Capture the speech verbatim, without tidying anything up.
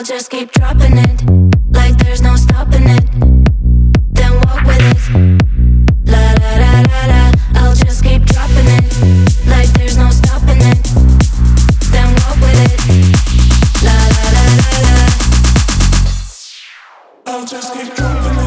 just keep dropping it, like there's no stopping it. Then walk with it, la la la la la. I'll just keep dropping it, like there's no stopping it. Then walk with it, la la la la la. I'll just keep dropping it.